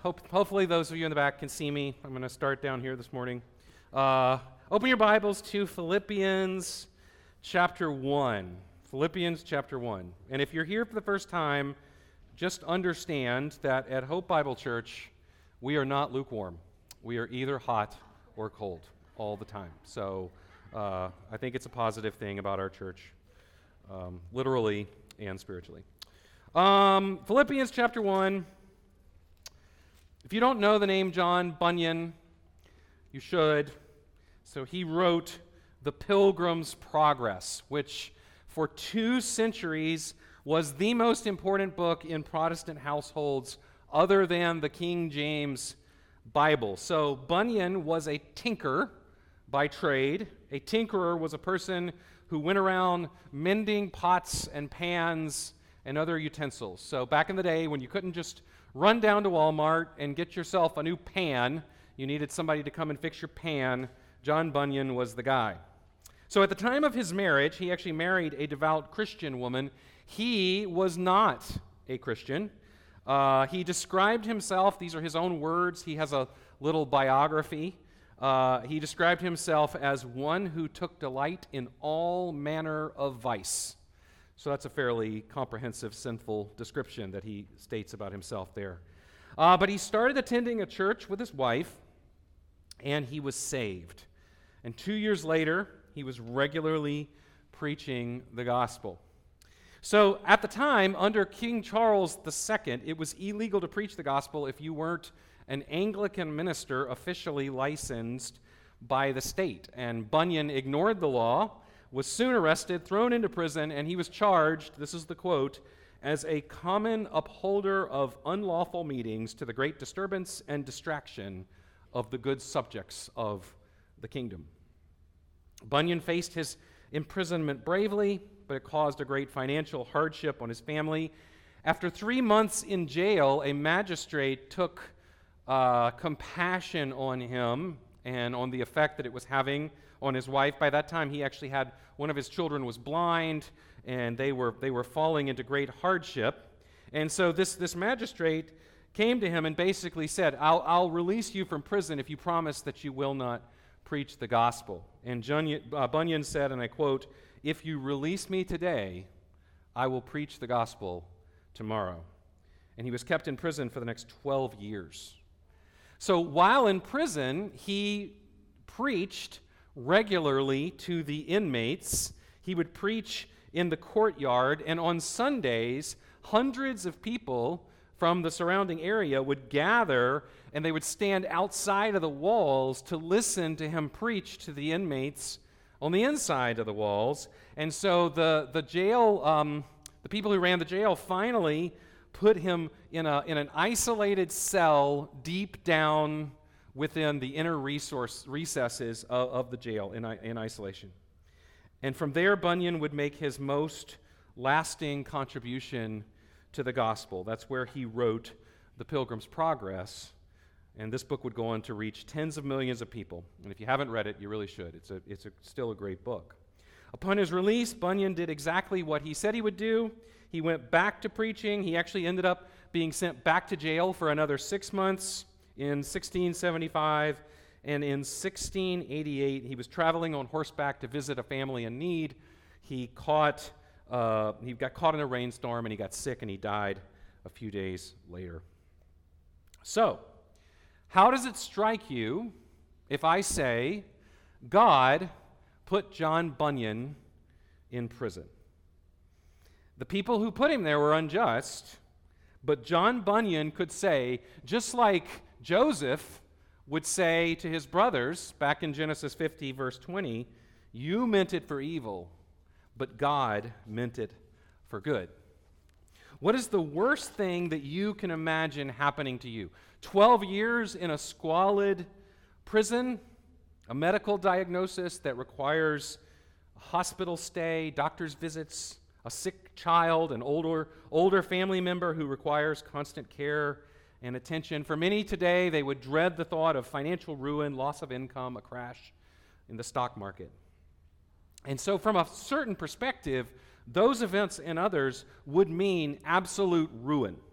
Hopefully those of you in the back can see me. I'm going to start down here this morning. Open your Bibles to Philippians chapter 1. Philippians chapter 1. And if you're here for the first time, just understand that at Hope Bible Church, we are not lukewarm. We are either hot or cold all the time. So I think it's a positive thing about our church, literally and spiritually. Philippians chapter 1. If you don't know the name John Bunyan, you should. So he wrote The Pilgrim's Progress, which for 2 centuries was the most important book in Protestant households other than the King James Bible. So Bunyan was a tinker by trade. A tinkerer was a person who went around mending pots and pans and other utensils. So back in the day when you couldn't just run down to Walmart and get yourself a new pan, you needed somebody to come and fix your pan. John Bunyan was the guy. So at the time of his marriage, he actually married a devout Christian woman. He was not a Christian. He described himself, these are his own words, he has a little biography. He described himself as one who took delight in all manner of vice. So that's a fairly comprehensive, sinful description that he states about himself there. But he started attending a church with his wife, and he was saved. And 2 years later, he was regularly preaching the gospel. So at the time, under King Charles II, it was illegal to preach the gospel if you weren't an Anglican minister officially licensed by the state. And Bunyan ignored the law, was soon arrested, thrown into prison, and he was charged, this is the quote, as a common upholder of unlawful meetings to the great disturbance and distraction of the good subjects of the kingdom. Bunyan faced his imprisonment bravely, but it caused a great financial hardship on his family. After 3 months in jail, a magistrate took compassion on him and on the effect that it was having on his wife. By that time, he actually had one of his children was blind, and they were falling into great hardship. And so this magistrate came to him and basically said, I'll release you from prison if you promise that you will not preach the gospel. And Bunyan said, and I quote, "If you release me today, I will preach the gospel tomorrow." And he was kept in prison for the next 12 years. So while in prison, he preached regularly to the inmates. He would preach in the courtyard, and on Sundays, hundreds of people from the surrounding area would gather, and they would stand outside of the walls to listen to him preach to the inmates on the inside of the walls. And so the jail, the people who ran the jail finally put him in an isolated cell deep down within the inner recesses of the jail in isolation. And from there, Bunyan would make his most lasting contribution to the gospel. That's where he wrote The Pilgrim's Progress, and this book would go on to reach tens of millions of people. And if you haven't read it, you really should. It's still a great book. Upon his release, Bunyan did exactly what he said he would do. He went back to preaching. He actually ended up being sent back to jail for another 6 months in 1675, and in 1688, he was traveling on horseback to visit a family in need. He got caught in a rainstorm, and he got sick, and he died a few days later. So, how does it strike you if I say God put John Bunyan in prison? The people who put him there were unjust, but John Bunyan could say, just like Joseph would say to his brothers back in Genesis 50, verse 20, "You meant it for evil, but God meant it for good." What is the worst thing that you can imagine happening to you? 12 years in a squalid prison, a medical diagnosis that requires a hospital stay, doctor's visits, a sick child, an older family member who requires constant care and attention. For many today, they would dread the thought of financial ruin, loss of income, a crash in the stock market. And so from a certain perspective, those events and others would mean absolute ruin.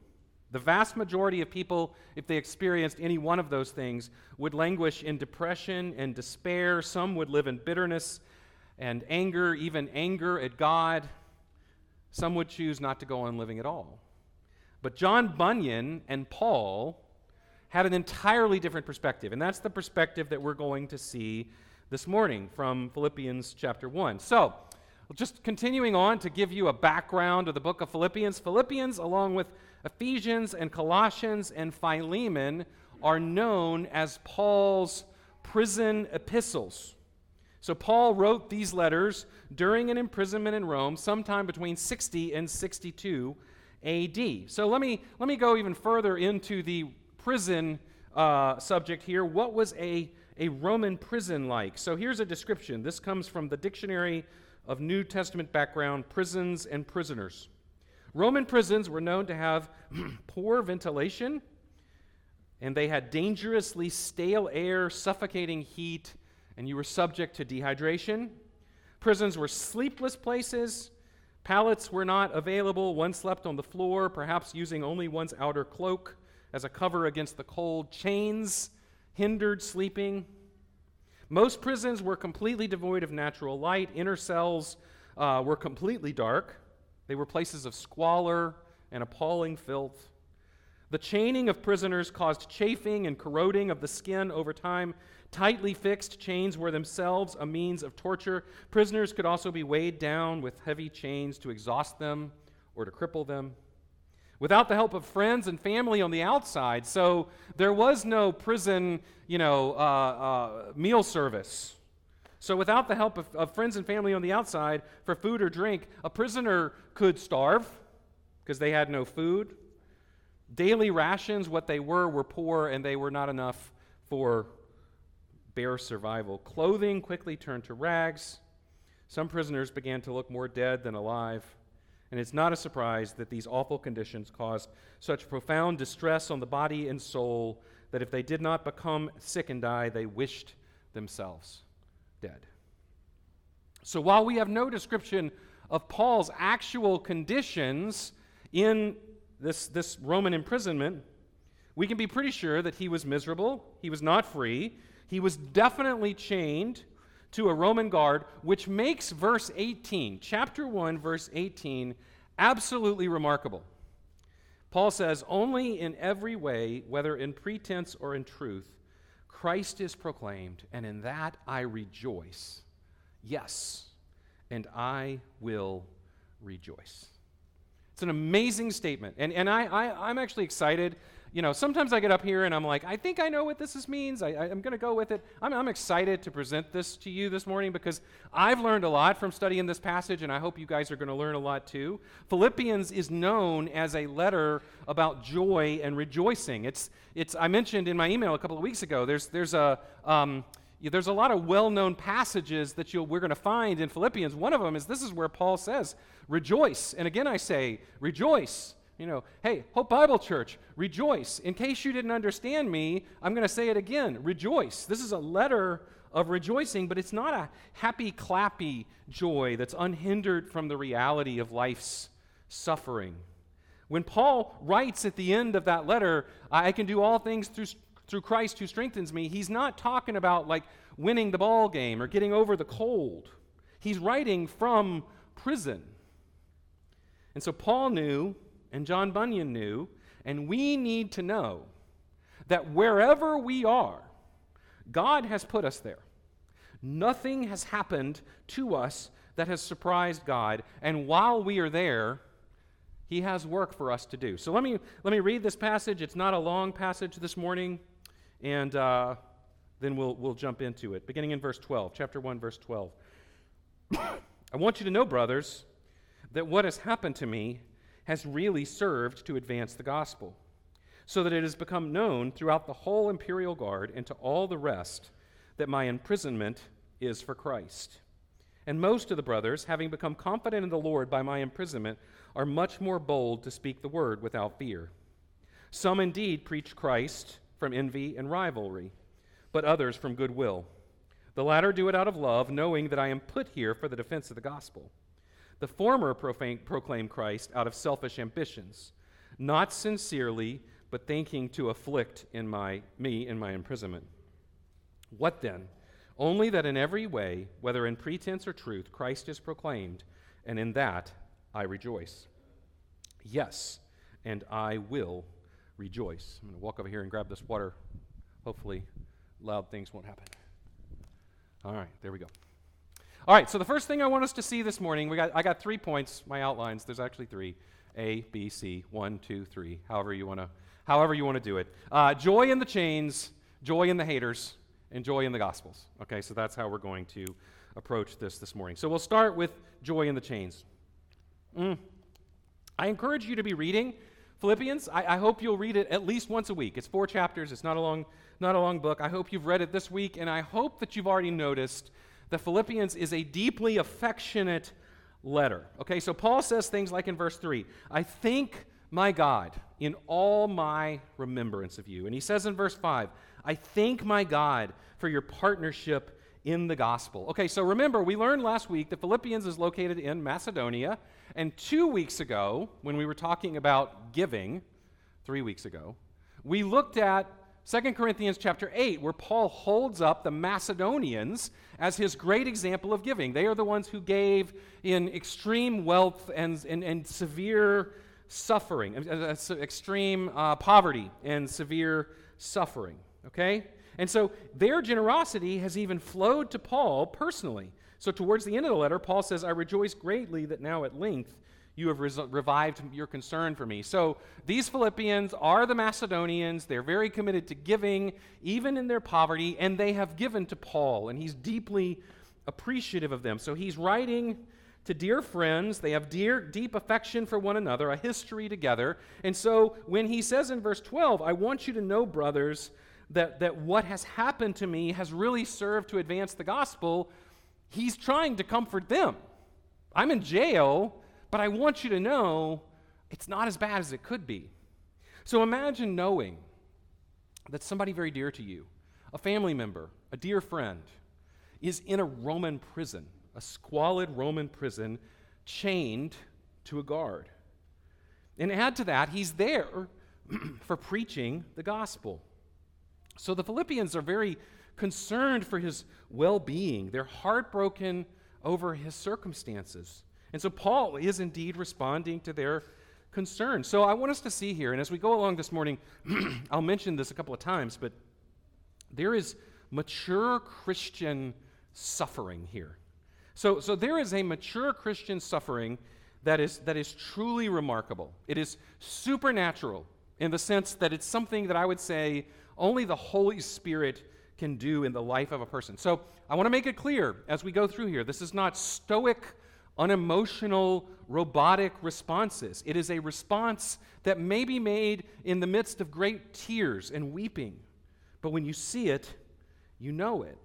The vast majority of people, if they experienced any one of those things, would languish in depression and despair. Some would live in bitterness and anger, even anger at God. Some would choose not to go on living at all. But John Bunyan and Paul had an entirely different perspective, and that's the perspective that we're going to see this morning from Philippians chapter 1. So, just continuing on to give you a background of the book of Philippians. Philippians, along with Ephesians and Colossians and Philemon, are known as Paul's prison epistles. So Paul wrote these letters during an imprisonment in Rome sometime between 60 and 62 A.D. So let me go even further into the prison subject here. What was a Roman prison like? So here's a description. This comes from the Dictionary of New Testament Background, Prisons and Prisoners. Roman prisons were known to have poor ventilation, and they had dangerously stale air, suffocating heat, and you were subject to dehydration. Prisons were sleepless places. Pallets were not available. One slept on the floor, perhaps using only one's outer cloak as a cover against the cold. Chains hindered sleeping. Most prisons were completely devoid of natural light. Inner cells were completely dark. They were places of squalor and appalling filth. The chaining of prisoners caused chafing and corroding of the skin over time. Tightly fixed chains were themselves a means of torture. Prisoners could also be weighed down with heavy chains to exhaust them or to cripple them. Without the help of friends and family on the outside, so there was no prison, meal service. So without the help of friends and family on the outside for food or drink, a prisoner could starve because they had no food. Daily rations, what they were poor, and they were not enough for bare survival. Clothing quickly turned to rags. Some prisoners began to look more dead than alive. And it's not a surprise that these awful conditions caused such profound distress on the body and soul that if they did not become sick and die, they wished themselves dead. So while we have no description of Paul's actual conditions in this Roman imprisonment, we can be pretty sure that he was miserable, he was not free, he was definitely chained to a Roman guard, which makes verse 18, chapter 1, verse 18, absolutely remarkable. Paul says, "Only in every way, whether in pretense or in truth, Christ is proclaimed, and in that I rejoice. Yes, and I will rejoice." It's an amazing statement, and I'm actually excited. Sometimes I get up here and I'm like, I think I know what this means. I'm going to go with it. I'm excited to present this to you this morning because I've learned a lot from studying this passage, and I hope you guys are going to learn a lot too. Philippians is known as a letter about joy and rejoicing. It's I mentioned in my email a couple of weeks ago, there's a lot of well-known passages that we're going to find in Philippians. One of them is this is where Paul says, rejoice. And again I say, rejoice. Hey, Hope Bible Church, rejoice. In case you didn't understand me, I'm going to say it again, rejoice. This is a letter of rejoicing, but it's not a happy, clappy joy that's unhindered from the reality of life's suffering. When Paul writes at the end of that letter, I can do all things through Christ who strengthens me, he's not talking about like winning the ball game or getting over the cold. He's writing from prison. And so Paul knew, and John Bunyan knew, and we need to know that wherever we are, God has put us there. Nothing has happened to us that has surprised God, and while we are there, He has work for us to do. So let me read this passage. It's not a long passage this morning, and then we'll jump into it. Beginning in verse 12, chapter 1, verse 12. I want you to know, brothers, that what has happened to me has really served to advance the gospel, so that it has become known throughout the whole imperial guard and to all the rest that my imprisonment is for Christ. And most of the brothers, having become confident in the Lord by my imprisonment, are much more bold to speak the word without fear. Some indeed preach Christ from envy and rivalry, but others from goodwill. The latter do it out of love, knowing that I am put here for the defense of the gospel. The former proclaim Christ out of selfish ambitions, not sincerely, but thinking to afflict me in my imprisonment. What then? Only that in every way, whether in pretense or truth, Christ is proclaimed, and in that I rejoice. Yes, and I will rejoice. I'm going to walk over here and grab this water. Hopefully, loud things won't happen. All right, there we go. All right, so the first thing I want us to see this morning, I got 3 points, my outlines. There's actually 3. A, B, C, 1, 2, 3, however you want to do it. Joy in the chains, joy in the haters, and joy in the Gospels. Okay, so that's how we're going to approach this morning. So we'll start with joy in the chains. I encourage you to be reading Philippians. I hope you'll read it at least once a week. It's 4 chapters. It's not a long book. I hope you've read it this week, and I hope that you've already noticed that Philippians is a deeply affectionate letter. Okay, so Paul says things like in verse 3, I thank my God in all my remembrance of you. And he says in verse 5, I thank my God for your partnership in the gospel. Okay, so remember, we learned last week that Philippians is located in Macedonia, and 2 weeks ago, when we were talking about giving, 3 weeks ago, we looked at 2 Corinthians chapter 8, where Paul holds up the Macedonians as his great example of giving. They are the ones who gave in extreme wealth and severe suffering, extreme poverty and severe suffering, okay? And so their generosity has even flowed to Paul personally. So towards the end of the letter, Paul says, I rejoice greatly that now at length you have revived your concern for me. So these Philippians are the Macedonians. They're very committed to giving, even in their poverty, and they have given to Paul, and he's deeply appreciative of them. So he's writing to dear friends. They have deep affection for one another, a history together. And so when he says in verse 12, I want you to know, brothers, that what has happened to me has really served to advance the gospel, he's trying to comfort them. I'm in jail, but I want you to know it's not as bad as it could be. So imagine knowing that somebody very dear to you, a family member, a dear friend, is in a Roman prison, a squalid Roman prison, chained to a guard. And add to that, he's there for preaching the gospel. So the Philippians are very concerned for his well-being. They're heartbroken over his circumstances. And so Paul is indeed responding to their concerns. So I want us to see here, and as we go along this morning, I'll mention this a couple of times, but there is mature Christian suffering here. So there is a mature Christian suffering that is truly remarkable. It is supernatural in the sense that it's something that I would say only the Holy Spirit can do in the life of a person. So I want to make it clear as we go through here, this is not stoic, unemotional, robotic responses. It is a response that may be made in the midst of great tears and weeping. But when you see it, you know it.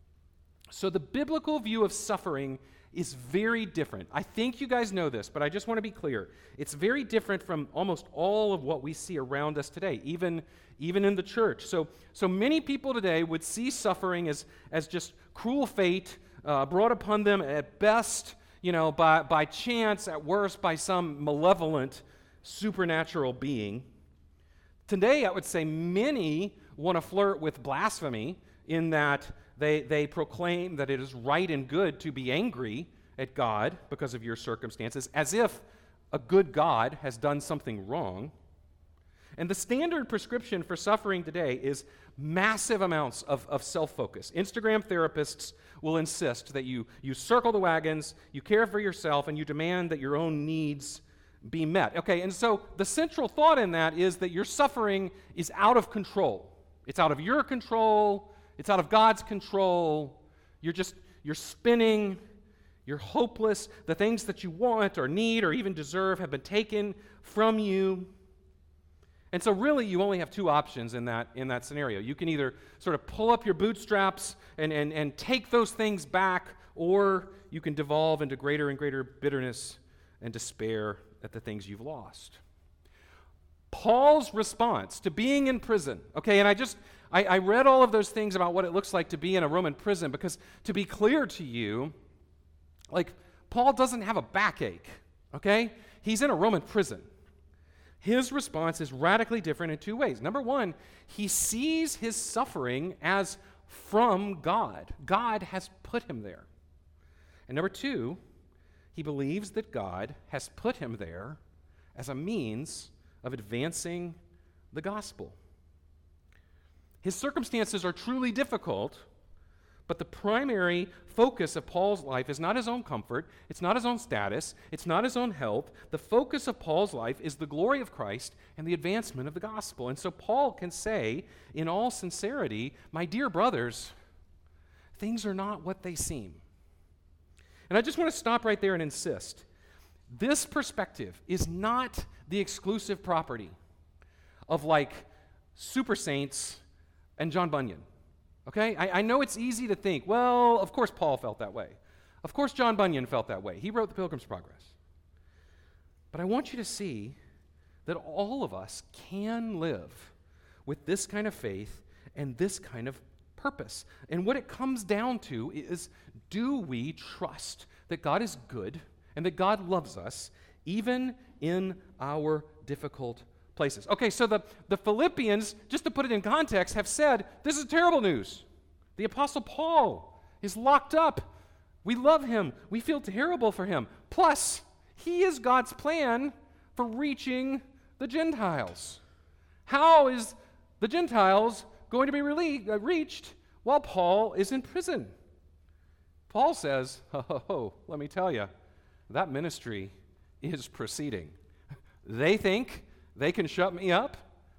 So the biblical view of suffering is very different. I think you guys know this, but I just want to be clear. It's very different from almost all of what we see around us today, even in the church. So many people today would see suffering as just cruel fate brought upon them at best, by chance, at worst, by some malevolent supernatural being. Today, I would say many want to flirt with blasphemy in that they proclaim that it is right and good to be angry at God because of your circumstances, as if a good God has done something wrong. And the standard prescription for suffering today is massive amounts of self-focus. Instagram therapists will insist that you circle the wagons, you care for yourself, and you demand that your own needs be met. Okay, and so the central thought in that is that your suffering is out of control. It's out of your control. It's out of God's control. You're spinning. You're hopeless. The things that you want or need or even deserve have been taken from you. And so really you only have 2 options in that scenario. You can either sort of pull up your bootstraps and take those things back, or you can devolve into greater and greater bitterness and despair at the things you've lost. Paul's response to being in prison, okay, and I read all of those things about what it looks like to be in a Roman prison because, to be clear to you, Paul doesn't have a backache, okay? He's in a Roman prison. his response is radically different in two ways. Number one, he sees his suffering as from God. God has put him there. And number two, he believes that God has put him there as a means of advancing the gospel. His circumstances are truly difficult, but the primary focus of Paul's life is not his own comfort, it's not his own status, it's not his own health. The focus of Paul's life is the glory of Christ and the advancement of the gospel. And so Paul can say, in all sincerity, my dear brothers, things are not what they seem. And I just want to stop right there and insist. This perspective is not the exclusive property of like super saints and John Bunyan. Okay? I know it's easy to think, well, of course Paul felt that way. Of course John Bunyan felt that way. He wrote the Pilgrim's Progress. But I want you to see that all of us can live with this kind of faith and this kind of purpose. And what it comes down to is, do we trust that God is good and that God loves us even in our difficult places? Okay, so the Philippians, just to put it in context, have said, this is terrible news. The Apostle Paul is locked up. We love him. We feel terrible for him. Plus, he is God's plan for reaching the Gentiles. How is the Gentiles going to be reached while Paul is in prison? Paul says, let me tell you, that ministry is proceeding. They think they can shut me up?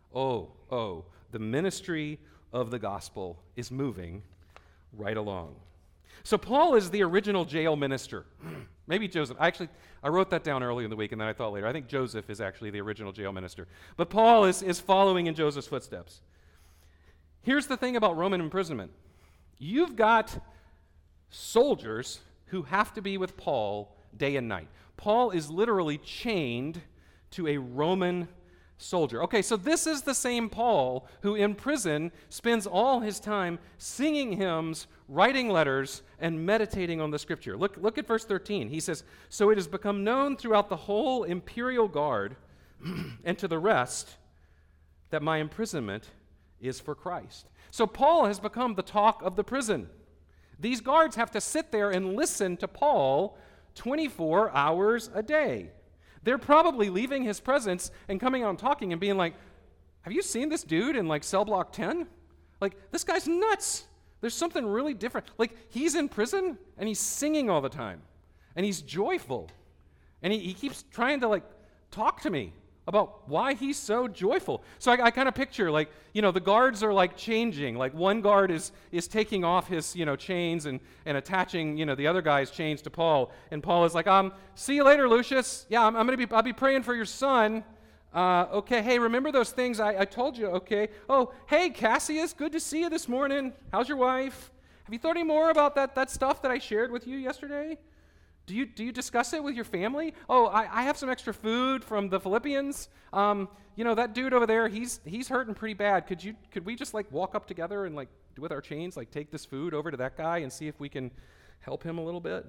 The ministry of the gospel is moving right along. So Paul is the original jail minister. Maybe Joseph. I wrote that down early in the week, and then I thought later, I think Joseph is actually the original jail minister. But Paul is following in Joseph's footsteps. Here's the thing about Roman imprisonment. You've got soldiers who have to be with Paul day and night. Paul is literally chained to a Roman soldier. Okay, so this is the same Paul who in prison spends all his time singing hymns, writing letters, and meditating on the scripture. Look at verse 13. He says, so it has become known throughout the whole imperial guard and to the rest that my imprisonment is for Christ. So Paul has become the talk of the prison. These guards have to sit there and listen to Paul 24 hours a day. They're probably leaving his presence and coming out and talking and being like, have you seen this dude in like cell block 10? Like, this guy's nuts. There's something really different. Like, he's in prison and he's singing all the time. And he's joyful. And he keeps trying to like talk to me about why he's so joyful. So I kind of picture, like, the guards are like changing. Like one guard is taking off his, chains and attaching, the other guy's chains to Paul. And Paul is like, see you later, Lucius. Yeah, I'll be praying for your son. Okay, hey, remember those things I told you, okay? Oh, hey, Cassius, good to see you this morning. How's your wife? Have you thought any more about that stuff that I shared with you yesterday? Do you discuss it with your family? Oh, I have some extra food from the Philippians. That dude over there, he's hurting pretty bad. Could we just like walk up together and like with our chains, like take this food over to that guy and see if we can help him a little bit?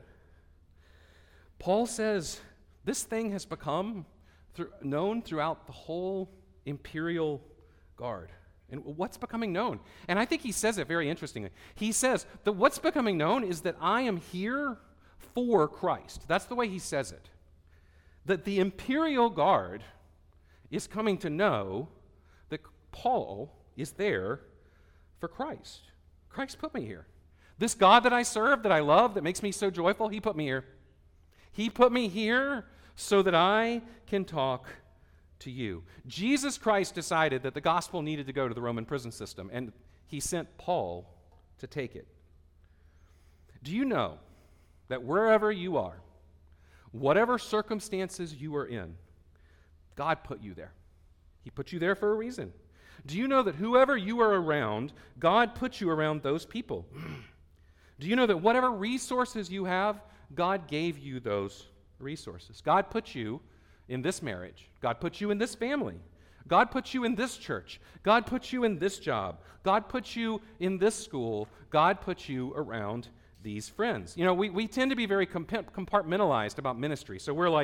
Paul says this thing has become known throughout the whole imperial guard. And what's becoming known? And I think he says it very interestingly. He says that what's becoming known is that I am here for Christ. That's the way he says it. That the imperial guard is coming to know that Paul is there for Christ. Christ put me here. This God that I serve, that I love, that makes me so joyful, he put me here. He put me here so that I can talk to you. Jesus Christ decided that the gospel needed to go to the Roman prison system, and he sent Paul to take it. Do you know that wherever you are, whatever circumstances you are in, God put you there. He put you there for a reason. Do you know that whoever you are around, God put you around those people? Do you know that whatever resources you have, God gave you those resources? God put you in this marriage. God put you in this family. God put you in this church. God put you in this job. God put you in this school. God put you around these friends. We tend to be very compartmentalized about ministry. So we're like,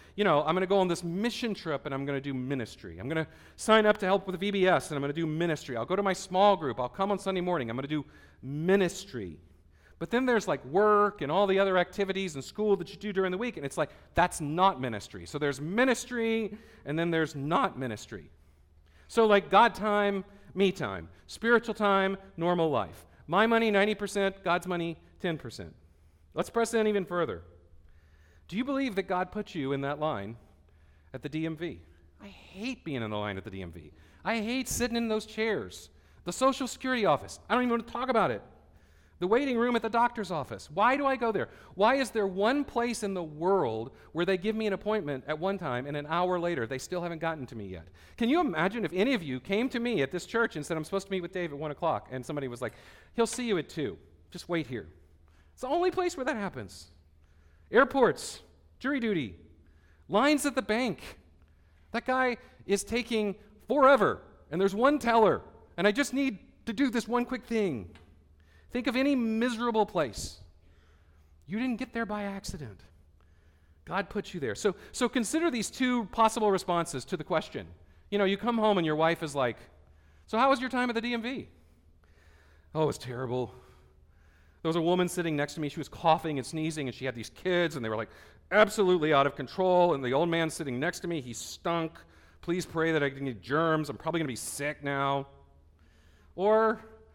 I'm going to go on this mission trip and I'm going to do ministry. I'm going to sign up to help with VBS and I'm going to do ministry. I'll go to my small group. I'll come on Sunday morning. I'm going to do ministry. But then there's like work and all the other activities and school that you do during the week, and it's like, that's not ministry. So there's ministry, and then there's not ministry. So like God time, me time, spiritual time, normal life. My money, 90%, God's money, 10%. Let's press in even further. Do you believe that God put you in that line at the DMV? I hate being in the line at the DMV. I hate sitting in those chairs. The Social Security office, I don't even want to talk about it. The waiting room at the doctor's office. Why do I go there? Why is there one place in the world where they give me an appointment at one time and an hour later they still haven't gotten to me yet? Can you imagine if any of you came to me at this church and said, I'm supposed to meet with Dave at 1 o'clock, and somebody was like, he'll see you at 2. Just wait here. It's the only place where that happens. Airports, jury duty, lines at the bank. That guy is taking forever, and there's one teller, and I just need to do this one quick thing. Think of any miserable place. You didn't get there by accident. God put you there. So consider these two possible responses to the question. You come home and your wife is like, so how was your time at the DMV? Oh, it was terrible. There was a woman sitting next to me. She was coughing and sneezing, and she had these kids, and they were like absolutely out of control. And the old man sitting next to me, he stunk. Please pray that I didn't get germs. I'm probably going to be sick now. Or,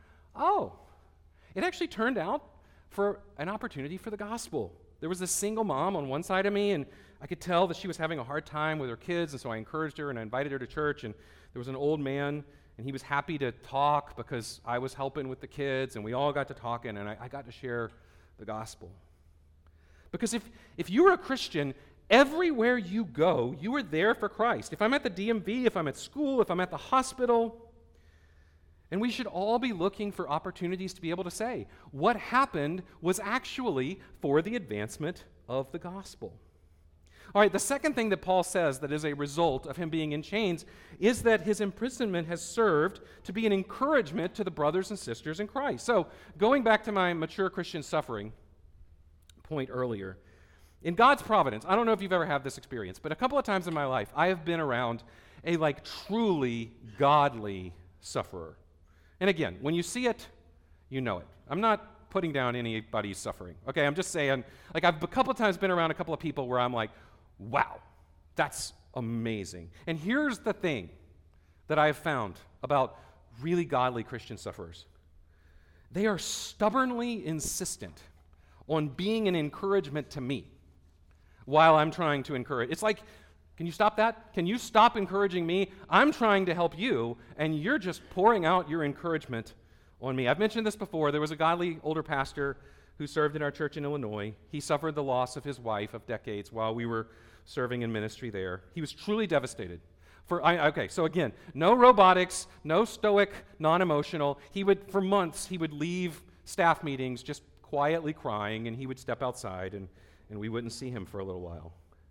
it actually turned out for an opportunity for the gospel. There was this single mom on one side of me, and I could tell that she was having a hard time with her kids, and so I encouraged her and I invited her to church, and there was an old man, and he was happy to talk because I was helping with the kids, and we all got to talking, and I got to share the gospel. Because if you were a Christian, everywhere you go, you are there for Christ. If I'm at the DMV, if I'm at school, if I'm at the hospital. And we should all be looking for opportunities to be able to say, what happened was actually for the advancement of the gospel. All right, the second thing that Paul says that is a result of him being in chains is that his imprisonment has served to be an encouragement to the brothers and sisters in Christ. So, going back to my mature Christian suffering point earlier, in God's providence, I don't know if you've ever had this experience, but a couple of times in my life, I have been around a truly godly sufferer. And again, when you see it, you know it. I'm not putting down anybody's suffering. Okay, I'm just saying, I've a couple of times been around a couple of people where I'm like, wow, that's amazing. And here's the thing that I've found about really godly Christian sufferers. They are stubbornly insistent on being an encouragement to me while I'm trying to encourage. It's like, can you stop that? Can you stop encouraging me? I'm trying to help you, and you're just pouring out your encouragement on me. I've mentioned this before. There was a godly older pastor who served in our church in Illinois. He suffered the loss of his wife of decades while we were serving in ministry there. He was truly devastated. So again, no robotics, no stoic, non-emotional. For months, he would leave staff meetings just quietly crying, and he would step outside, and we wouldn't see him for a little while.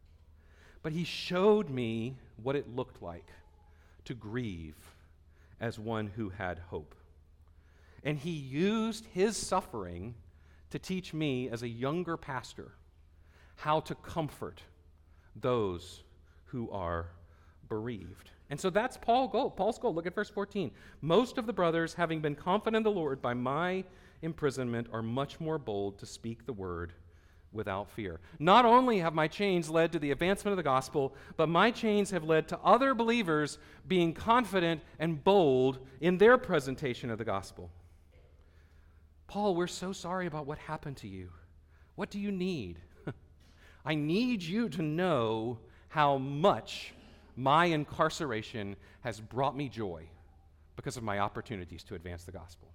But he showed me what it looked like to grieve as one who had hope. And he used his suffering to teach me as a younger pastor how to comfort those who are bereaved. And so that's Paul's goal. Look at verse 14. Most of the brothers, having been confident in the Lord by my imprisonment, are much more bold to speak the word without fear. Not only have my chains led to the advancement of the gospel, but my chains have led to other believers being confident and bold in their presentation of the gospel. Paul, we're so sorry about what happened to you. What do you need? I need you to know how much my incarceration has brought me joy because of my opportunities to advance the gospel.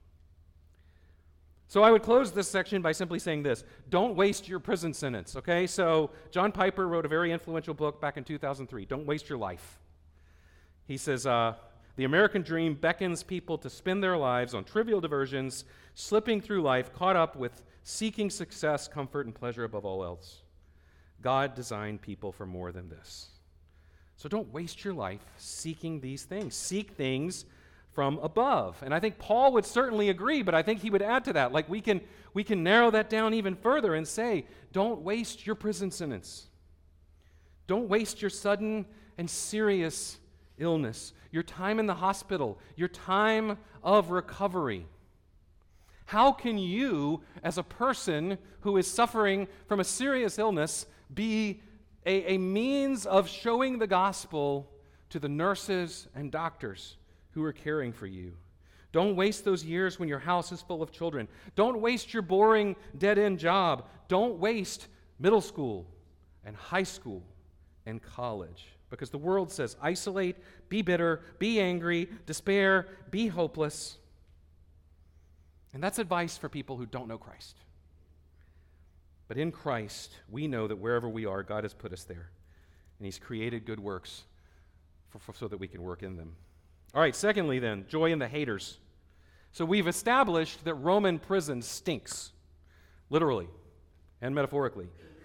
So I would close this section by simply saying this: don't waste your prison sentence, okay? So John Piper wrote a very influential book back in 2003, Don't Waste Your Life. He says, the American dream beckons people to spend their lives on trivial diversions, slipping through life, caught up with seeking success, comfort, and pleasure above all else. God designed people for more than this. So don't waste your life seeking these things. Seek things from above. And I think Paul would certainly agree, but I think he would add to that. We can narrow that down even further and say, don't waste your prison sentence. Don't waste your sudden and serious illness, your time in the hospital, your time of recovery. How can you, as a person who is suffering from a serious illness, be a means of showing the gospel to the nurses and doctors who are caring for you? Don't waste those years when your house is full of children. Don't waste your boring, dead-end job. Don't waste middle school and high school and college. Because the world says isolate, be bitter, be angry, despair, be hopeless. And that's advice for people who don't know Christ. But in Christ, we know that wherever we are, God has put us there. And He's created good works so that we can work in them. All right, secondly then, joy in the haters. So we've established that Roman prison stinks, literally and metaphorically.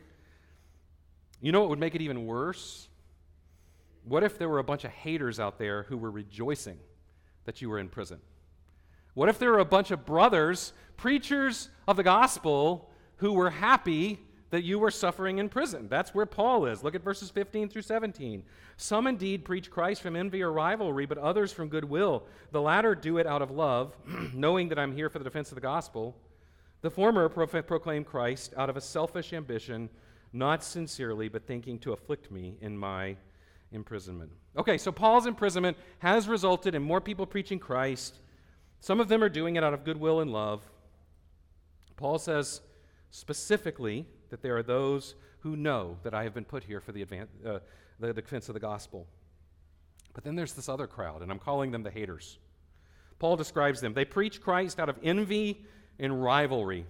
You know what would make it even worse? What if there were a bunch of haters out there who were rejoicing that you were in prison? What if there were a bunch of brothers, preachers of the gospel, who were happy that you were suffering in prison? That's where Paul is. Look at verses 15 through 17. Some indeed preach Christ from envy or rivalry, but others from goodwill. The latter do it out of love, knowing that I'm here for the defense of the gospel. The former proclaim Christ out of a selfish ambition, not sincerely, but thinking to afflict me in my imprisonment. Okay, so Paul's imprisonment has resulted in more people preaching Christ. Some of them are doing it out of goodwill and love. Paul says specifically that there are those who know that I have been put here for the defense of the gospel. But then there's this other crowd, and I'm calling them the haters. Paul describes them. They preach Christ out of envy and rivalry.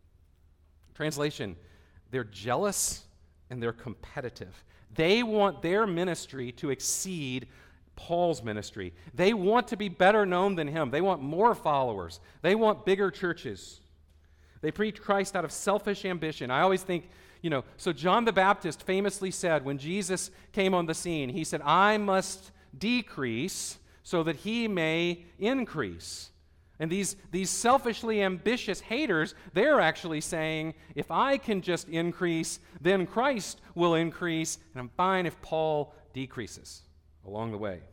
Translation, they're jealous and they're competitive. They want their ministry to exceed Paul's ministry. They want to be better known than him. They want more followers. They want bigger churches. They preach Christ out of selfish ambition. I always think, so John the Baptist famously said when Jesus came on the scene, he said, I must decrease so that he may increase. And these selfishly ambitious haters, they're actually saying, if I can just increase, then Christ will increase, and I'm fine if Paul decreases along the way.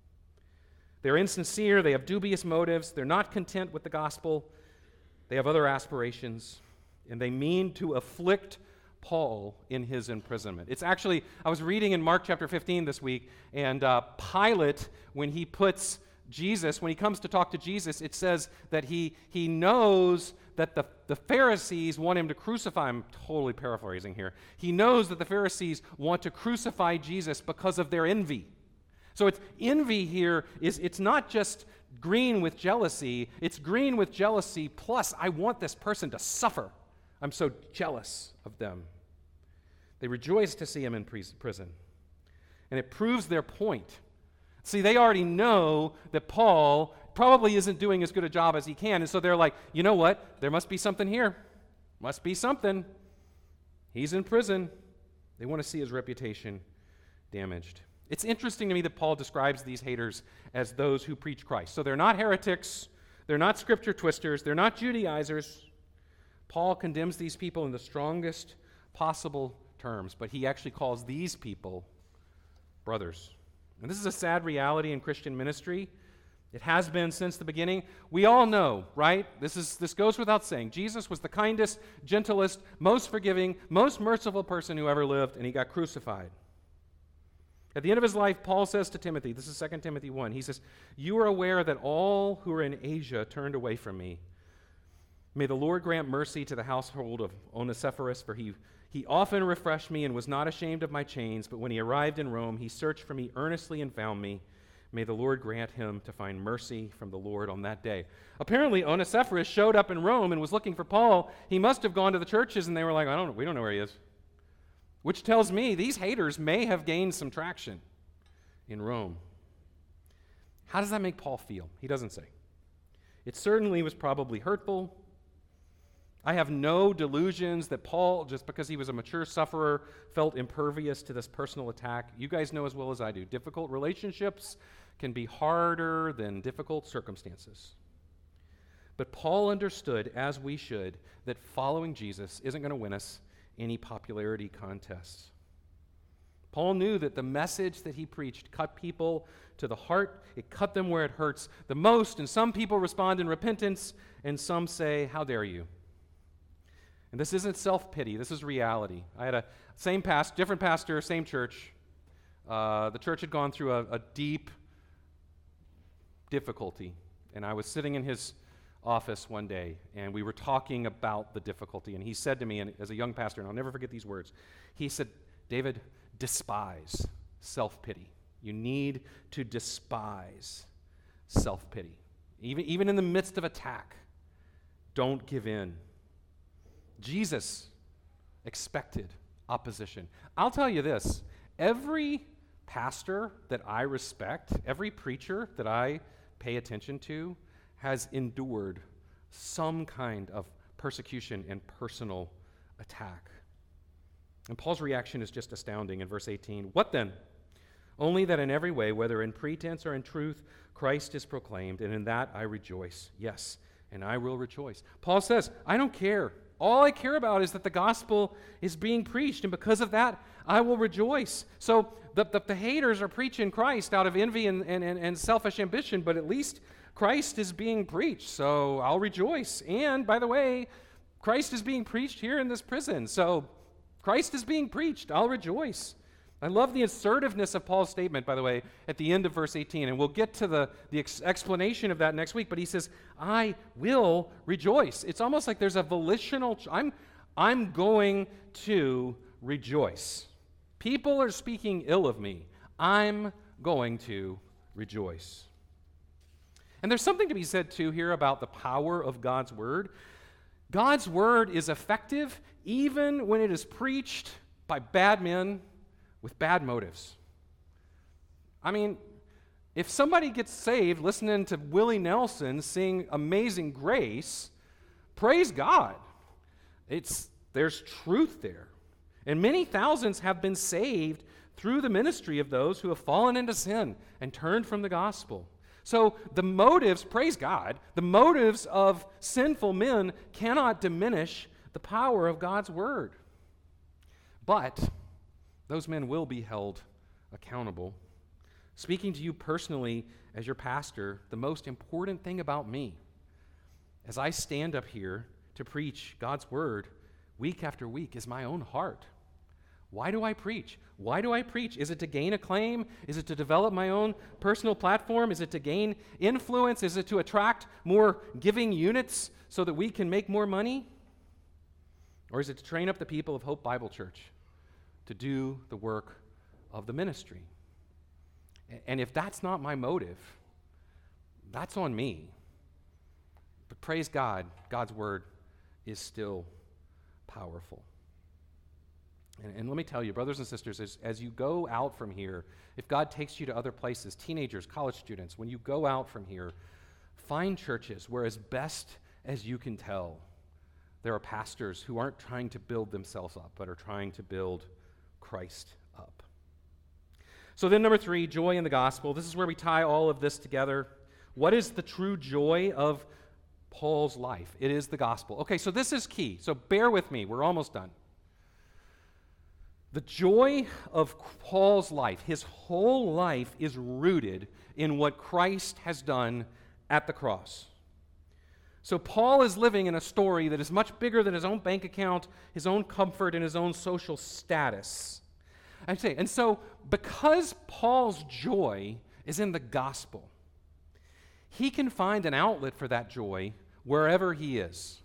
They're insincere, they have dubious motives, they're not content with the gospel, they have other aspirations, and they mean to afflict Paul in his imprisonment. It's actually, I was reading in Mark chapter 15 this week, and Pilate, when he puts Jesus, when he comes to talk to Jesus, it says that he knows that the Pharisees want him to crucify him. I'm totally paraphrasing here. He knows that the Pharisees want to crucify Jesus because of their envy. So it's envy here it's not just green with jealousy, it's green with jealousy plus I want this person to suffer. I'm so jealous of them. They rejoice to see him in prison. And it proves their point. See, they already know that Paul probably isn't doing as good a job as he can, and so they're like, you know what? There must be something here. Must be something. He's in prison. They want to see his reputation damaged. It's interesting to me that Paul describes these haters as those who preach Christ. So they're not heretics. They're not scripture twisters. They're not Judaizers. Paul condemns these people in the strongest possible terms, but he actually calls these people brothers. And this is a sad reality in Christian ministry. It has been since the beginning. We all know, right? This goes without saying. Jesus was the kindest, gentlest, most forgiving, most merciful person who ever lived, and he got crucified. At the end of his life, Paul says to Timothy, this is 2 Timothy 1, he says, you are aware that all who are in Asia turned away from me. May the Lord grant mercy to the household of Onesiphorus, for he often refreshed me and was not ashamed of my chains, but when he arrived in Rome, he searched for me earnestly and found me. May the Lord grant him to find mercy from the Lord on that day. Apparently, Onesiphorus showed up in Rome and was looking for Paul. He must have gone to the churches, and they were like, we don't know where he is. Which tells me these haters may have gained some traction in Rome. How does that make Paul feel? He doesn't say. It certainly was probably hurtful. I have no delusions that Paul, just because he was a mature sufferer, felt impervious to this personal attack. You guys know as well as I do, difficult relationships can be harder than difficult circumstances. But Paul understood, as we should, that following Jesus isn't going to win us any popularity contests. Paul knew that the message that he preached cut people to the heart. It cut them where it hurts the most. And some people respond in repentance, and some say, "How dare you?" And this isn't self-pity. This is reality. I had a different pastor, same church. The church had gone through a deep difficulty. And I was sitting in his office one day, and we were talking about the difficulty. And he said to me, and as a young pastor, and I'll never forget these words, he said, "David, despise self-pity. You need to despise self-pity. Even in the midst of attack, don't give in." Jesus expected opposition. I'll tell you this, every pastor that I respect, every preacher that I pay attention to, has endured some kind of persecution and personal attack. And Paul's reaction is just astounding in verse 18. "What then? Only that in every way, whether in pretense or in truth, Christ is proclaimed, and in that I rejoice. Yes, and I will rejoice." Paul says, I don't care. All I care about is that the gospel is being preached, and because of that, I will rejoice. So the haters are preaching Christ out of envy and selfish ambition, but at least Christ is being preached, so I'll rejoice. And, by the way, Christ is being preached here in this prison, so Christ is being preached, I'll rejoice. I love the assertiveness of Paul's statement, by the way, at the end of verse 18, and we'll get to the explanation of that next week, but he says, I will rejoice. It's almost like there's a volitional, I'm going to rejoice. People are speaking ill of me. I'm going to rejoice. And there's something to be said, too, here about the power of God's word. God's word is effective even when it is preached by bad men with bad motives. I mean, if somebody gets saved listening to Willie Nelson sing Amazing Grace, praise God. There's truth there. And many thousands have been saved through the ministry of those who have fallen into sin and turned from the gospel. So the motives, praise God, the motives of sinful men cannot diminish the power of God's word. But those men will be held accountable. Speaking to you personally as your pastor, the most important thing about me, as I stand up here to preach God's word week after week, is my own heart. Why do I preach? Why do I preach? Is it to gain acclaim? Is it to develop my own personal platform? Is it to gain influence? Is it to attract more giving units so that we can make more money? Or is it to train up the people of Hope Bible Church to do the work of the ministry? And if that's not my motive, that's on me. But praise God, God's word is still powerful. And let me tell you, brothers and sisters, as you go out from here, if God takes you to other places, teenagers, college students, when you go out from here, find churches where, as best as you can tell, there are pastors who aren't trying to build themselves up, but are trying to build Christ up. So then, number 3, joy in the gospel. This is where we tie all of this together. What is the true joy of Paul's life? It is the gospel. Okay, so this is key. So bear with me. We're almost done. The joy of Paul's life, his whole life, is rooted in what Christ has done at the cross. So Paul is living in a story that is much bigger than his own bank account, his own comfort, and his own social status. And so because Paul's joy is in the gospel, he can find an outlet for that joy wherever he is.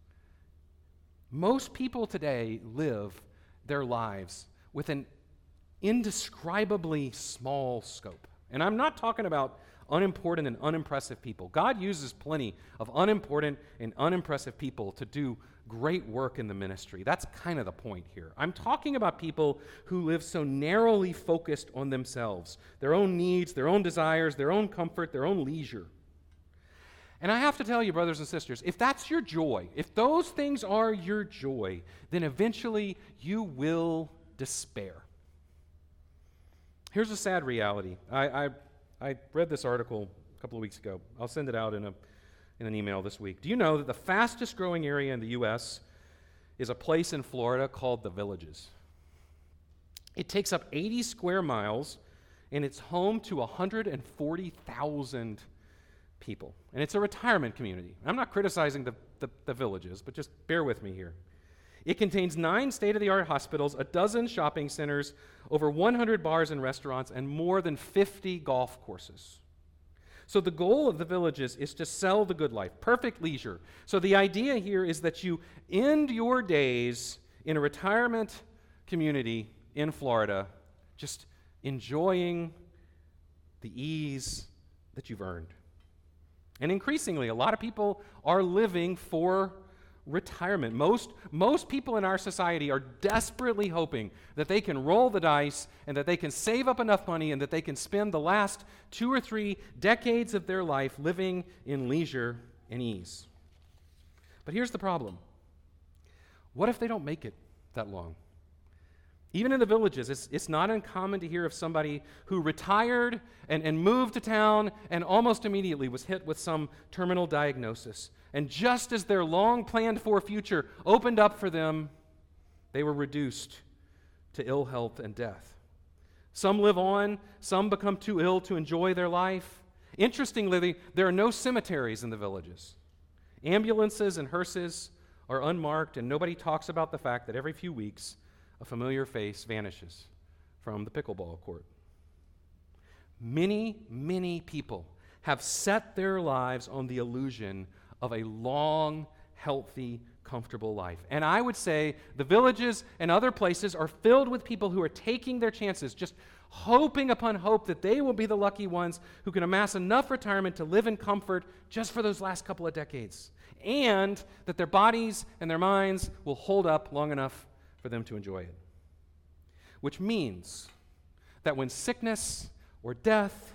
Most people today live their lives with an indescribably small scope. And I'm not talking about unimportant and unimpressive people. God uses plenty of unimportant and unimpressive people to do great work in the ministry. That's kind of the point here. I'm talking about people who live so narrowly focused on themselves, their own needs, their own desires, their own comfort, their own leisure. And I have to tell you, brothers and sisters, if that's your joy, if those things are your joy, then eventually you will despair. Here's a sad reality. I read this article a couple of weeks ago. I'll send it out in an email this week. Do you know that the fastest growing area in the U.S. is a place in Florida called the Villages? It takes up 80 square miles, and it's home to 140,000 people. And it's a retirement community. I'm not criticizing the villages, but just bear with me here. It contains 9 state-of-the-art hospitals, a dozen shopping centers, over 100 bars and restaurants, and more than 50 golf courses. So the goal of the villages is to sell the good life, perfect leisure. So the idea here is that you end your days in a retirement community in Florida, just enjoying the ease that you've earned. And increasingly, a lot of people are living for retirement. Most people in our society are desperately hoping that they can roll the dice and that they can save up enough money and that they can spend the last 2 or 3 decades of their life living in leisure and ease. But here's the problem. What if they don't make it that long? Even in the villages, it's not uncommon to hear of somebody who retired and moved to town and almost immediately was hit with some terminal diagnosis. And just as their long-planned-for future opened up for them, they were reduced to ill health and death. Some live on, some become too ill to enjoy their life. Interestingly, there are no cemeteries in the villages. Ambulances and hearses are unmarked, and nobody talks about the fact that every few weeks, a familiar face vanishes from the pickleball court. Many, many people have set their lives on the illusion of a long, healthy, comfortable life. And I would say the villages and other places are filled with people who are taking their chances, just hoping upon hope that they will be the lucky ones who can amass enough retirement to live in comfort just for those last couple of decades, and that their bodies and their minds will hold up long enough for them to enjoy it. Which means that when sickness or death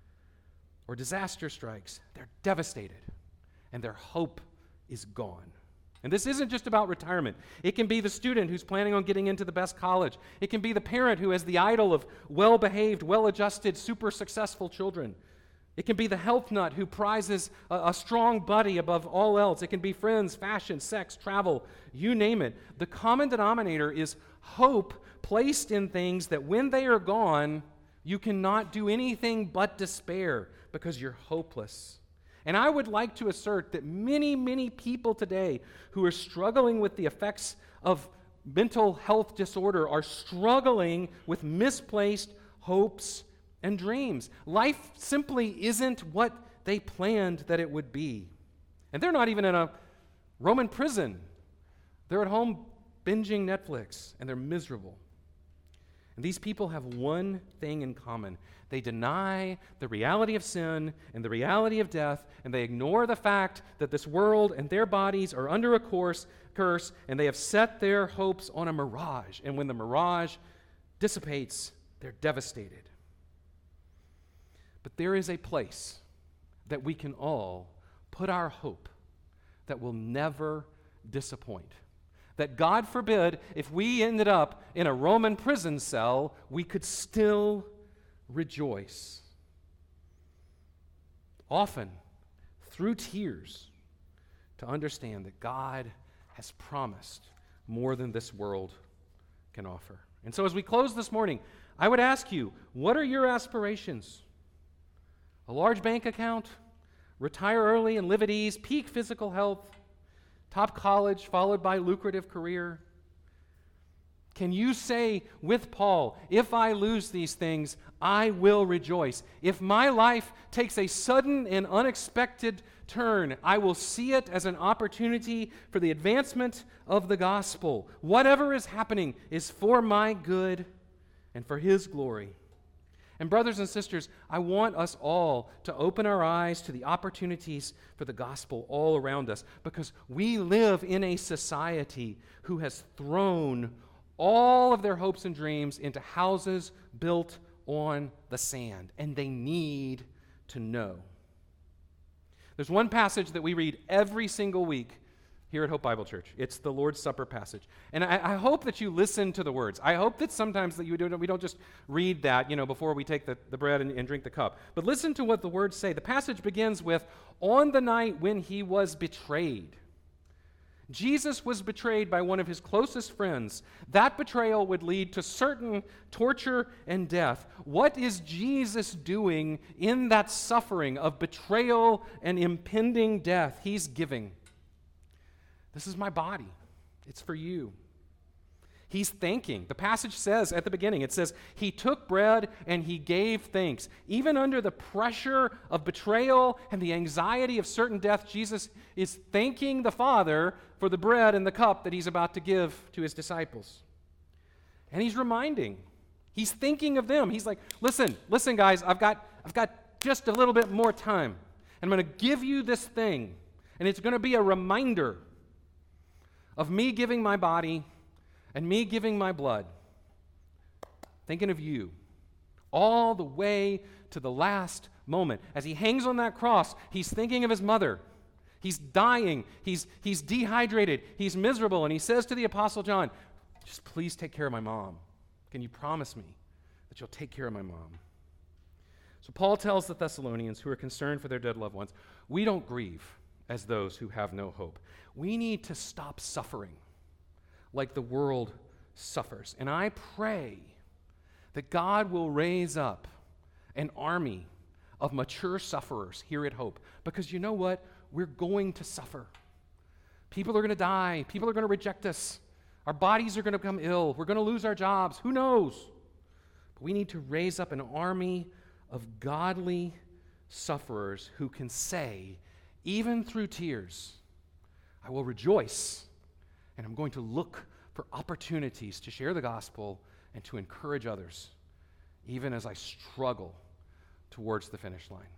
or disaster strikes, they're devastated and their hope is gone. And this isn't just about retirement. It can be the student who's planning on getting into the best college. It can be the parent who has the idol of well-behaved, well-adjusted, super successful children. It can be the health nut who prizes a strong body above all else. It can be friends, fashion, sex, travel, you name it. The common denominator is hope placed in things that when they are gone, you cannot do anything but despair because you're hopeless. And I would like to assert that many, many people today who are struggling with the effects of mental health disorder are struggling with misplaced hopes and dreams. Life simply isn't what they planned that it would be. And they're not even in a Roman prison. They're at home binging Netflix, and they're miserable. And these people have one thing in common. They deny the reality of sin and the reality of death, and they ignore the fact that this world and their bodies are under a curse, and they have set their hopes on a mirage. And when the mirage dissipates, they're devastated. But there is a place that we can all put our hope that will never disappoint. That, God forbid, if we ended up in a Roman prison cell, we could still rejoice. Often, through tears, to understand that God has promised more than this world can offer. And so as we close this morning, I would ask you, what are your aspirations? A large bank account? Retire early and live at ease? Peak physical health? Top college followed by lucrative career? Can you say with Paul, if I lose these things, I will rejoice. If my life takes a sudden and unexpected turn, I will see it as an opportunity for the advancement of the gospel. Whatever is happening is for my good and for his glory. And brothers and sisters, I want us all to open our eyes to the opportunities for the gospel all around us, because we live in a society who has thrown all of their hopes and dreams into houses built on the sand, and they need to know. There's one passage that we read every single week here at Hope Bible Church. It's the Lord's Supper passage. And I hope that you listen to the words. I hope that sometimes that we don't just read that, before we take the bread and drink the cup. But listen to what the words say. The passage begins with, on the night when he was betrayed. Jesus was betrayed by one of his closest friends. That betrayal would lead to certain torture and death. What is Jesus doing in that suffering of betrayal and impending death? He's giving. This is my body. It's for you. He's thanking. The passage says at the beginning, it says, he took bread and he gave thanks. Even under the pressure of betrayal and the anxiety of certain death, Jesus is thanking the Father for the bread and the cup that he's about to give to his disciples. And he's reminding. He's thinking of them. He's like, listen guys, I've got just a little bit more time. And I'm going to give you this thing. And it's going to be a reminder of me giving my body and me giving my blood, thinking of you, all the way to the last moment. As he hangs on that cross, he's thinking of his mother. He's dying. He's dehydrated. He's miserable. And he says to the Apostle John, just please take care of my mom. Can you promise me that you'll take care of my mom? So Paul tells the Thessalonians who are concerned for their dead loved ones, we don't grieve as those who have no hope. We need to stop suffering like the world suffers. And I pray that God will raise up an army of mature sufferers here at Hope. Because you know what? We're going to suffer. People are going to die. People are going to reject us. Our bodies are going to become ill. We're going to lose our jobs. Who knows? But we need to raise up an army of godly sufferers who can say, even through tears, I will rejoice. And I'm going to look for opportunities to share the gospel and to encourage others, even as I struggle towards the finish line.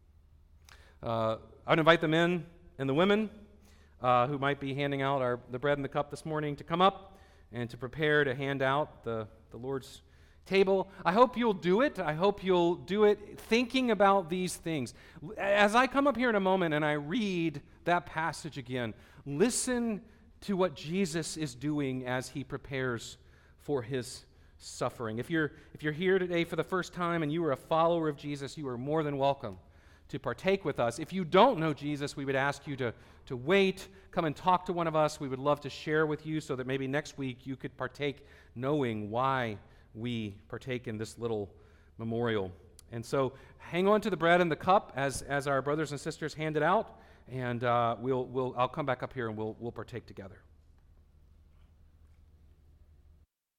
I'd invite the men and the women who might be handing out the bread and the cup this morning to come up and to prepare to hand out the Lord's table. I hope you'll do it. I hope you'll do it thinking about these things. As I come up here in a moment and I read that passage again, listen to what Jesus is doing as he prepares for his suffering. If you're here today for the first time and you are a follower of Jesus, you are more than welcome to partake with us. If you don't know Jesus, we would ask you to wait, come and talk to one of us. We would love to share with you so that maybe next week you could partake knowing why we partake in this little memorial. And so hang on to the bread and the cup as our brothers and sisters hand it out. And I'll come back up here and we'll partake together.